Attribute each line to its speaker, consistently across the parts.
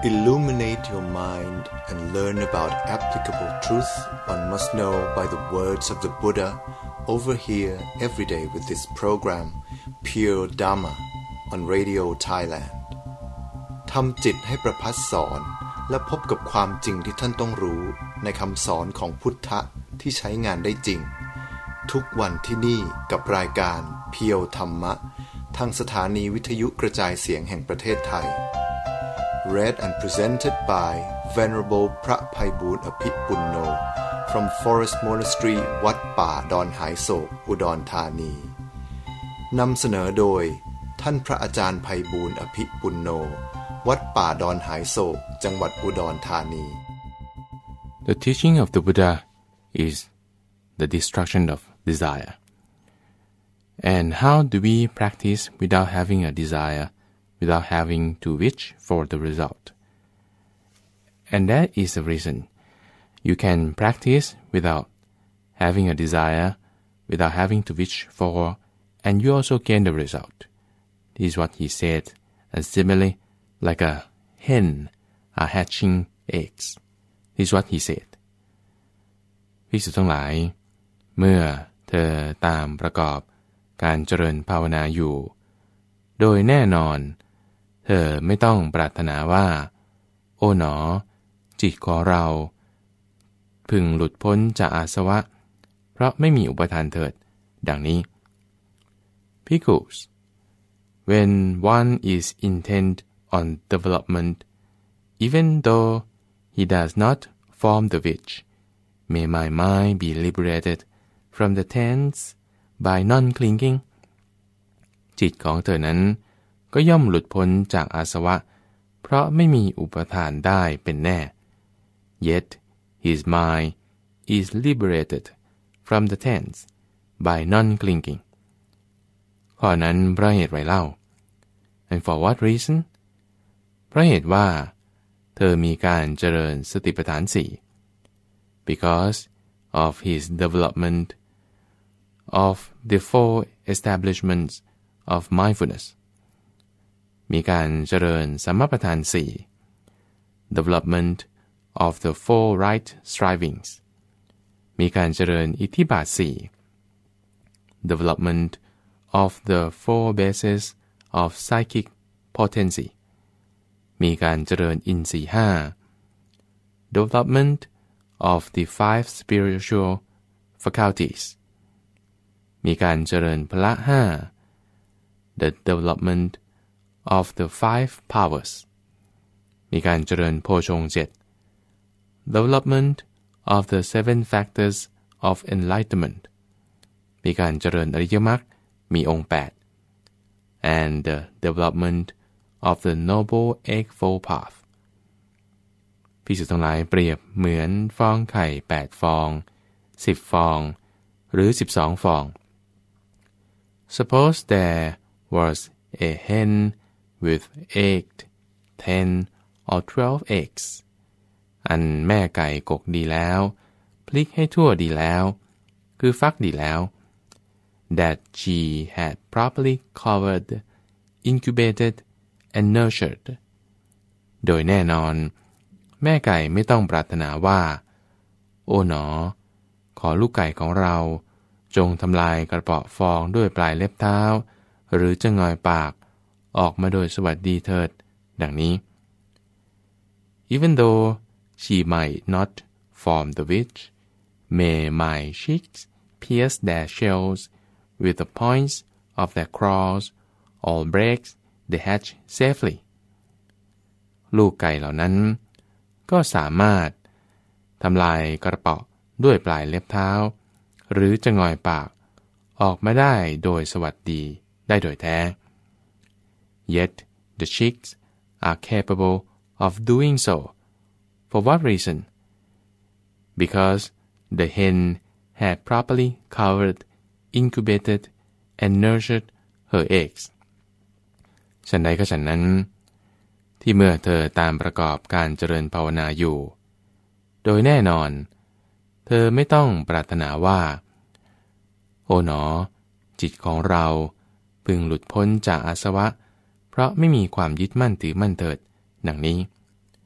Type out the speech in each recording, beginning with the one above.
Speaker 1: Illuminate your mind and learn about applicable truth one must know by the words of the Buddha over here every day with this program Pure Dhamma on Radio Thailand ทำจิตให้ประพัดสอนและพบกับความจริงที่ท่านต้องรู้ในคำสอนของพุทธะที่ใช้งานได้จริงทุกวันที่นี่กับรายการเพียวธรรมะทางสถานีวิทยุกระจายเสียงแห่งประเทศไทย Read and presented by Venerable พระไพบูลย์อภิปุณโญ from Forest Monastery วัดป่าดอนหายโศกอุดรธานีนำเสนอโดยท่านพระอาจารย์ไพบูลย์อภิปุณโญวัดป่าดอนหายโศกจังหวัดอุดรธานี
Speaker 2: The teaching of the Buddha is the destruction of desire. And how do we practice without having a desire, without having to wish for the result? And that is the reason you can practice without having a desire, without having to wish for, and you also gain the result. This is what he said, and similarly, like a hen are hatching eggs. This is what he said. ภิกษุทั้งหลายเมื่อเธอตามประกอบการเจริญภาวนาอยู่โดยแน่นอนเธอไม่ต้องปรารถนาว่าโอ๋หนอจิตของเราพึงหลุดพ้นจากอาสวะเพราะไม่มีอุปทานเถิดดังนี้ Bhikkhus, when one is intent on development, even though he does not form the wish, may my mind be liberated from the tense by non-clinging จิตของเธอนั้นก็ย่อมหลุดพ้นจากอาสวะเพราะไม่มีอุปทานได้เป็นแน่ Yet his mind is liberated from the tense by non-clinging ข้อนั้นเพราะเหตุไรเล่า And for what reason เพราะเหตุว่าเธอมีการเจริญสติปัฏฐานสี่ Because of his development of the four establishments of mindfulness มีการเจริญสัมมาประธานสี่ development of the four right strivings มีการเจริญอิทธิบาทสี่ development of the four bases of psychic potency มีการเจริญอินทรีย์ห้า development of the five spiritual faculties มีการเจริญพละห้า the development of the five powers มีการเจริญโพชฌงค์เจ็ด development of the seven factors of enlightenment มีการเจริญอริยมรรคมีองค์แปด and the development of the noble eightfold path ภิกษุทั้งหลายเปรียบเหมือนฟองไข่8ฟอง10ฟองหรือ12ฟอง Suppose there was a hen with 8, 10 or 12 eggs อันแม่ไก่กกดีแล้วพลิกให้ทั่วดีแล้วคือฟักดีแล้ว that she had properly covered, incubated and nurtured โดยแน่นอนแม่ไก่ไม่ต้องปรารถนาว่าโอ๋หนอขอลูกไก่ของเราจงทำลายกระเปาะฟองด้วยปลายเล็บเท้าหรือจะงอยปากออกมาโดยสวัสดีเถิดดังนี้ Even though she might not form the wish, may my chicks pierce their shells with the points of their claws or break the hatch safely ลูกไก่เหล่านั้นก็สามารถทำลายกระเปาะด้วยปลายเล็บเท้าหรือจะงอยปากออกมาได้โดยสวัสดีได้โดยแท้ Yet the chicks are capable of doing so. For what reason? Because the hen had properly covered, incubated, and nurtured her eggs. ฉันใดก็ฉันนั้นที่เมื่อเธอตามประกอบการเจริญภาวนาอยู่โดยแน่นอนเธอไม่ต้องปรารถนาว่าโอ๋หนอจิตของเราพึงหลุดพ้นจากอาสวะเพราะไม่มีความยึดมั่นถือมั่นเถิดดังนี้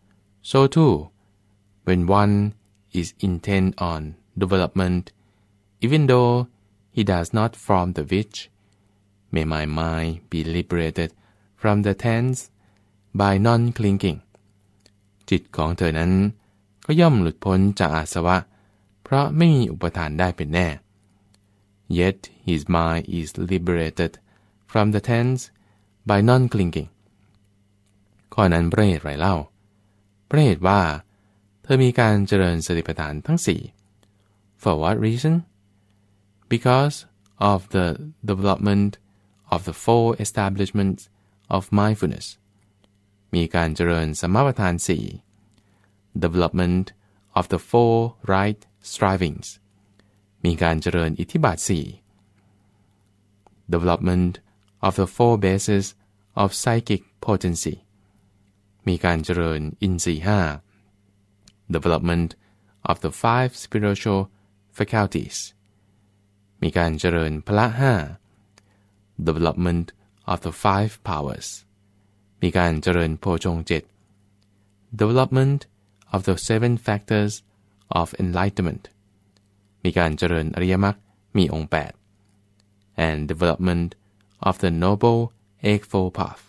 Speaker 2: So too, when one is intent on development, even though he does not form the wish, may my mind be liberated from the tense by non-clinging. จิตของเธอนั้นก็ย่อมหลุดพ้นจากอาสวะเพราะไม่มีอุปทานได้เป็นแน่ Yet his mind is liberated from the tense by non-clinging. ข้อนั้นเพราะเหตุไรเล่าเพราะเหตุว่าเธอมีการเจริญสติปัฏฐานทั้งสี่ For what reason? Because of the development of the four establishments of mindfulness. มีการเจริญสมปัฏฐานสี่ Development of the four right strivings. มีการเจริญอิทธิบาทสี่ Development of the four bases of psychic potency. มีการเจริญอินทรีย์ห้า Development of the five spiritual faculties. มีการเจริญพละห้า Development of the five powers. มีการเจริญโพชฌงค์เจ็ด Development of the seven factors of enlightenment. มีการเจริญอริยมรรคมีองค์แปด and development of the noble eightfold path.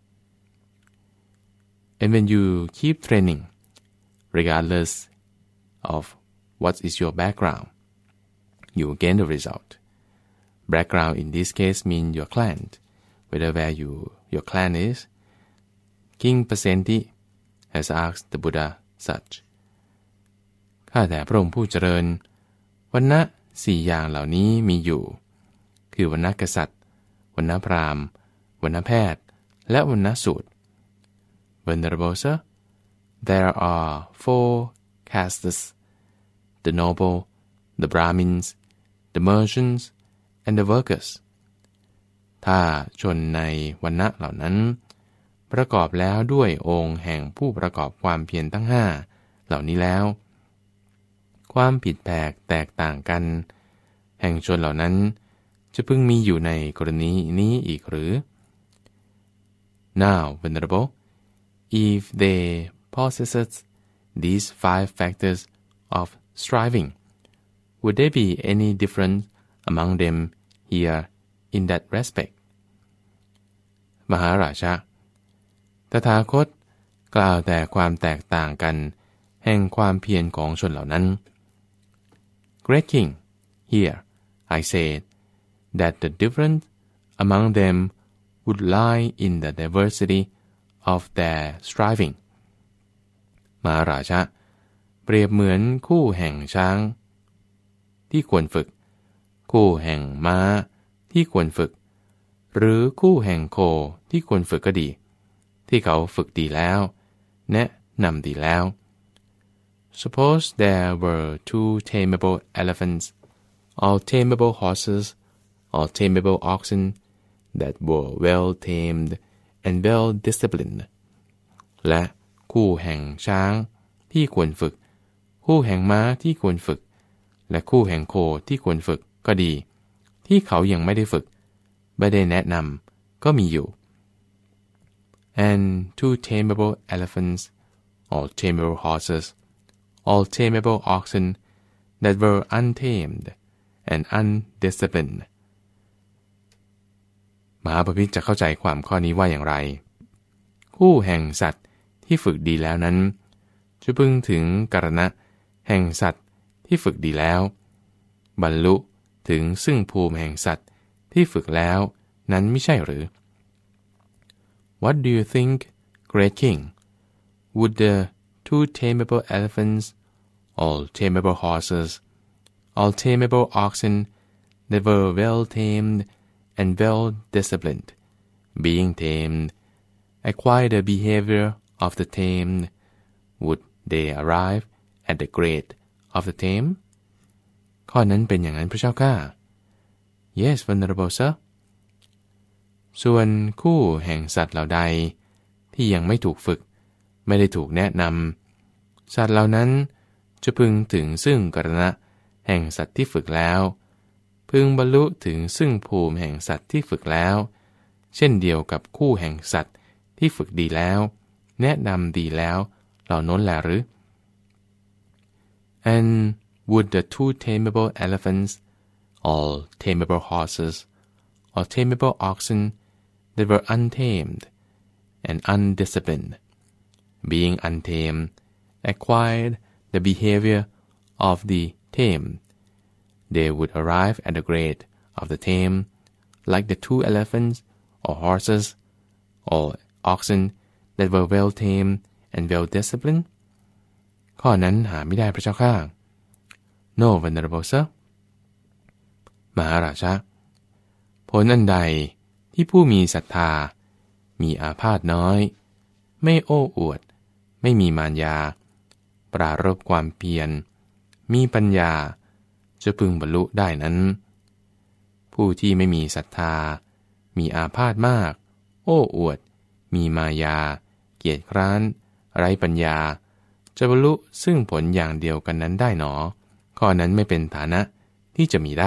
Speaker 2: And when you keep training, regardless of what is your background, you will gain the result. Background in this case means your clan, whether where your clan is. King Pasenti has asked the Buddha such. ข้าแต่พระองค์ผู้เจริญวรรณะสี่อย่างเหล่านี้มีอยู่คือวรรณะกษัตริย์วรรณะพราหมณ์วรรณะแพทย์และวรรณะสูตร Venerable Sir, there are four castes: the noble, the Brahmins, the merchants, and the workers. ถ้าชนในวรรณะเหล่านั้นประกอบแล้วด้วยองค์แห่งผู้ประกอบความเพียรทั้งห้าเหล่านี้แล้วความผิดแผกแตกต่างกันแห่งชนเหล่านั้นจะพึงมีอยู่ในกรณีนี้อีกหรือ Now, Venerable, if they possess these five factors of striving, would there be any difference among them here in that respect? มหาราชะตถาคตกล่าวแต่ความแตกต่างกันแห่งความเพียรของชนเหล่านั้น Great King, here I said that the difference among them would lie in the diversity of their striving. มหาราชะเปรียบเหมือนคู่แห่งช้างที่ควรฝึกคู่แห่งม้าที่ควรฝึกหรือคู่แห่งโคที่ควรฝึกก็ดีที่เขาฝึกดีแล้วแนะนำดีแล้ว Suppose there were two tameable elephants, or tameable horses, or tameable oxen that were well tamed and well disciplined. และคู่แห่งช้างที่ควรฝึกคู่แห่งม้าที่ควรฝึกและคู่แห่งโคที่ควรฝึกก็ดีที่เขายังไม่ได้ฝึกไม่ได้แนะนำก็มีอยู่ And two tameable elephants, or tameable horses, or tameable oxen that were untamed and undisciplined. มหาปพิธจะเข้าใจความข้อนี้ว่าอย่างไรคู่แห่งสัตว์ที่ฝึกดีแล้วนั้นจะพึงถึงกรณะแห่งสัตว์ที่ฝึกดีแล้วบรรลุถึงซึ่งภูมิแห่งสัตว์ที่ฝึกแล้วนั้นไม่ใช่หรือ What do you think, Great King? Would the two tameable elephants, all tameable horses, all tameable oxen that were well tamed and well disciplined, being tamed, acquire the behavior of the tamed, would they arrive at the grade of the tame? ข้อนั้นเป็นอย่างนั้นพระเจ้าข้า Yes, Venerable Sir. ส่วนคู่แห่งสัตว์เหล่าใดที่ยังไม่ถูกฝึกไม่ได้ถูกแนะนำสัตว์เหล่านั้นจะพึงถึงซึ่งกรณะแห่งสัตว์ที่ฝึกแล้วพึงบรรลุถึงซึ่งภูมิแห่งสัตว์ที่ฝึกแล้วเช่นเดียวกับคู่แห่งสัตว์ที่ฝึกดีแล้วแนะนำดีแล้วเหล่านั้นแลหรือ And would the two tameable elephants, or tameable horses, or tameable oxen that were untamed and undisciplined, being untamed, acquired the behavior of the tamed, they would arrive at the grade of the tame, like the two elephants or horses or oxen that were well tamed and well disciplined? ข้อนั้นหาไม่ได้พระเจ้าข้า No, Venerable Sir. มหาราชะผลอันใดที่ผู้มีศรัทธามีอาพาธน้อยไม่โอ้อวดไม่มีมารยาปรารภความเพียรมีปัญญาจะพึงบรรลุได้นั้นผู้ที่ไม่มีศรัทธามีอาพาธมากโอ้อวดมีมายาเกียจคร้านไร้ปัญญาจะบรรลุซึ่งผลอย่างเดียวกันนั้นได้หนอข้อนั้นไม่เป็นฐานะที่จะมีได้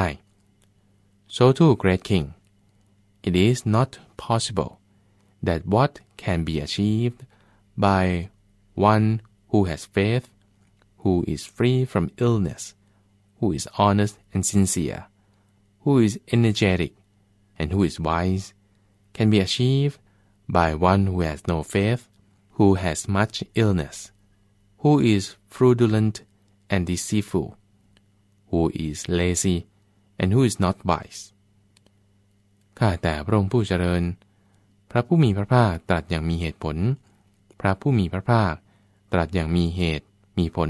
Speaker 2: So too, great king, it is not possible that what can be achieved by one who has faith, who is free from illness, who is honest and sincere, who is energetic, and who is wise, can be achieved by one who has no faith, who has much illness, who is fraudulent and deceitful, who is lazy, and who is not wise. ข้าแต่พระองค์ผู้เจริญพระผู้มีพระภาคตรัสอย่างมีเหตุผลพระผู้มีพระภาคตรัสอย่างมีเหตุมีผล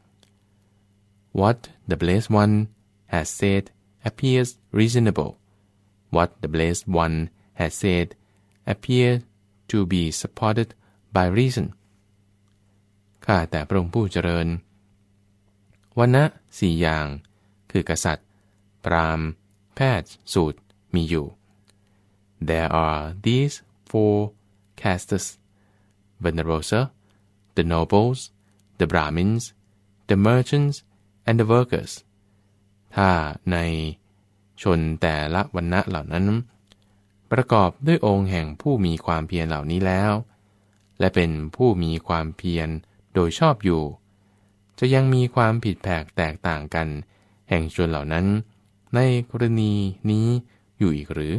Speaker 2: What the Blessed One has said appears reasonable. What the Blessed One has said appears to be supported by reason. ข้าแต่พระองค์ผู้เจริญวรรณะสี่อย่างคือกษัตริย์พราหมณ์แพทย์สูตรมีอยู่ There are these four castes, Venerable Sir, the nobles, the Brahmins, the merchants, and the workers. ถ้าในชนแต่ละวรรณะเหล่านั้นประกอบด้วยองค์แห่งผู้มีความเพียรเหล่านี้แล้วและเป็นผู้มีความเพียรโดยชอบอยู่จะยังมีความผิดแผกแตกต่างกันแห่งชนเหล่านั้นในกรณีนี้อยู่อีกหรือ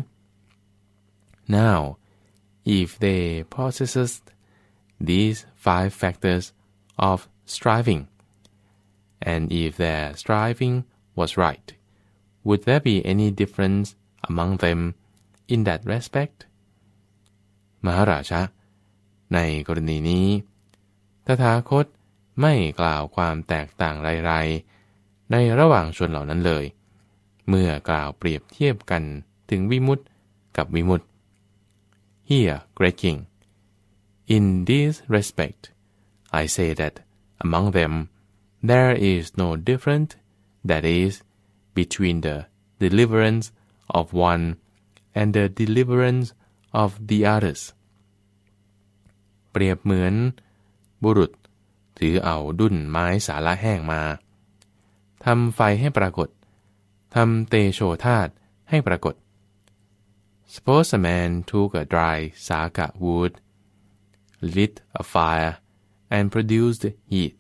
Speaker 2: Now, if they possessed these five factors of striving, and if their striving was right, would there be any difference among them in that respect? มหาราชะในกรณีนี้ตถาคตไม่กล่าวความแตกต่างไรๆในระหว่างชนเหล่านั้นเลยเมื่อกล่าวเปรียบเทียบกันถึงวิมุตติกับวิมุตติ Here, great king, in this respect, I say that among them there is no difference, that is, between the deliverance of one and the deliverance of the others. เปรียบเหมือนบุรุษถือเอาดุ้นไม้สาระแห้งมาทำไฟให้ปรากฏทำเตโชธาตุให้ปรากฏ Suppose a man took a dry saka wood, lit a fire, and produced heat.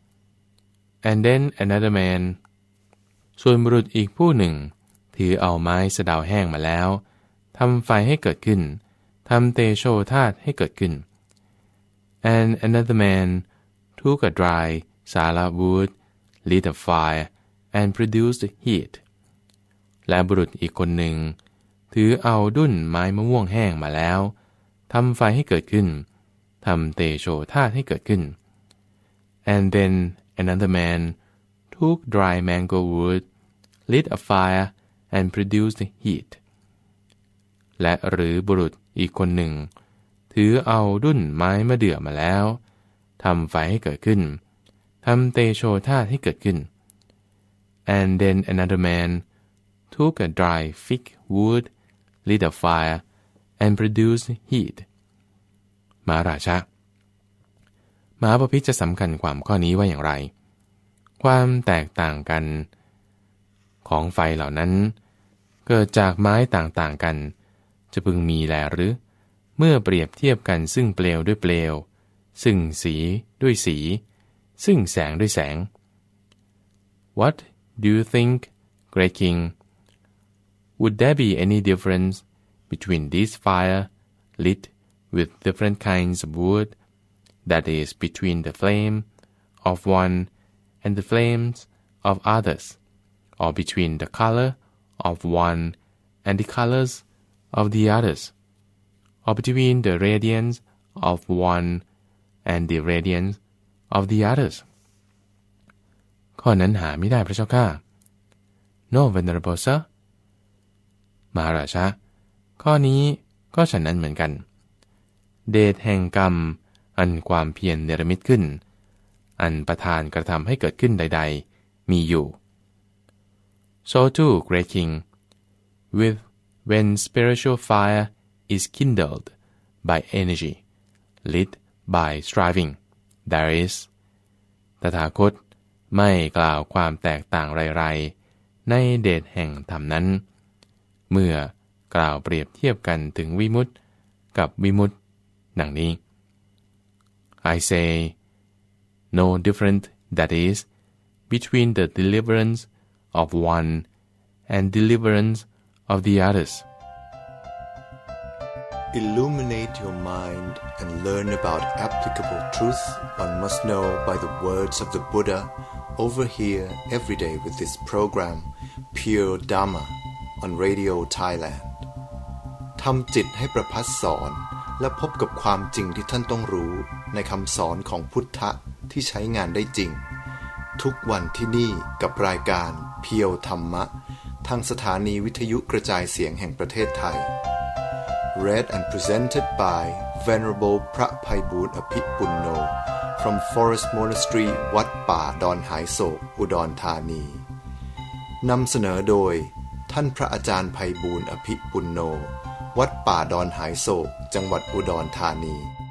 Speaker 2: And then another man ส่วนบุรุษอีกผู้หนึ่งถือเอาไม้สะเดาแห้งมาแล้วทำไฟให้เกิดขึ้นทำเตโชธาตุให้เกิดขึ้น And another man took a dry sala wood, lit a fire, and produced heat. และบุรุษอีกคนหนึ่งถือเอาดุ้นไม้มะม่วงแห้งมาแล้วทำไฟให้เกิดขึ้นทำเตโชธาตุให้เกิดขึ้น And then another man took dry mango wood, lit a fire, and produced heat. และหรือบุรุษอีกคนหนึ่งถือเอาดุ้นไม้มะเดื่อมาแล้วทำไฟให้เกิดขึ้นทำเตโชธาตุให้เกิดขึ้น And then another man took a dry fig wood, lit a fire, and produced heat. มหาราชะมหาบพิตรจะสำคัญความข้อนี้ว่าอย่างไรความแตกต่างกันของไฟเหล่านั้นเกิดจากไม้ต่างๆกันจะพึงมีแลหรือเมื่อเปรียบเทียบกันซึ่งเปลวด้วยเปลวซึ่งสีด้วยสีซึ่งแสงด้วยแสง What do you think, Great King? Would there be any difference between this fire lit with different kinds of wood, that is, between the flame of one and the flames of others, or between the color of one and the colors of the others, or between the radiance of one and the radiance of the others? ข้อนั้นหาไม่ได้พระเจ้าข้า No, Venerable Sir. มหาราชาข้อนี้ก็ฉะนั้นเหมือนกันเดชแห่งกรรมอันความเพียรเนรมิตขึ้นอันประทานกระทำให้เกิดขึ้นใดๆมีอยู่ So too, Great King, when spiritual fire is kindled by energy, lit by striving, there is ตถาคตไม่กล่าวความแตกต่างไรๆในเดชแห่งธรรมนั้นเมื่อกล่าวเปรียบเทียบกันถึงวิมุตติกับวิมุตติดังนี้ I say no different, that is, between the deliverance of one and deliverance of the others.
Speaker 1: Illuminate your mind and learn about applicable truth one must know by the words of the Buddha over here every day with this program, Pure Dhamma, on Radio Thailand. ทำจิตให้ประภัสสอนและพบกับความจริงที่ท่านต้องรู้ในคำสอนของพุทธะที่ใช้งานได้จริงทุกวันที่นี่กับรายการเพียวธรรมะทางสถานีวิทยุกระจายเสียงแห่งประเทศไทย Read and presented by Venerable พระไพบูลย์อภิปุณโญ from Forest Monastery วัดป่าดอนหายโศกอุดรธานีนำเสนอโดยท่านพระอาจารย์ไพบูลย์อภิปุณโญวัดป่าดอนหายโศกจังหวัดอุดรธานี